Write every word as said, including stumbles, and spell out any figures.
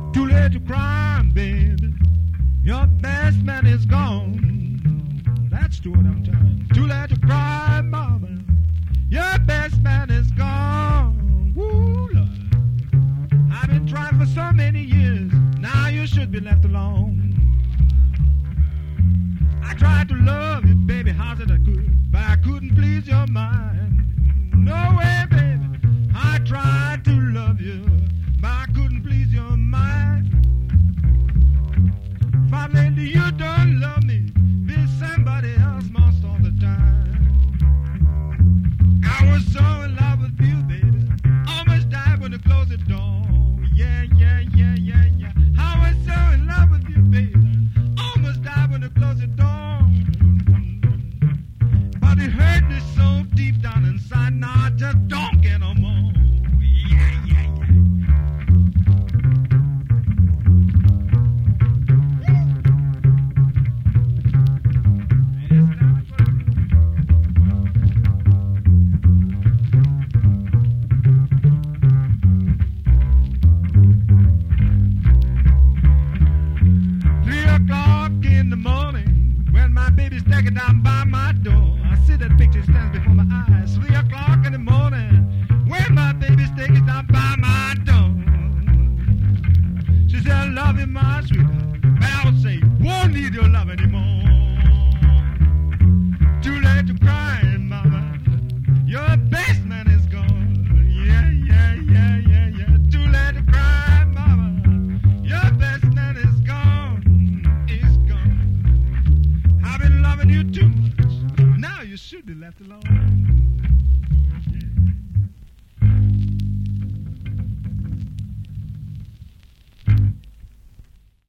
Too late to cry, baby. Your best man is gone. That's true what I'm telling you. Too late to cry, mama. Your best man is gone. Woo, Lord. I've been trying for so many years. Now you should be left alone. I tried to love you, baby, how did I could, but I couldn't please your mind. No way, baby. I tried.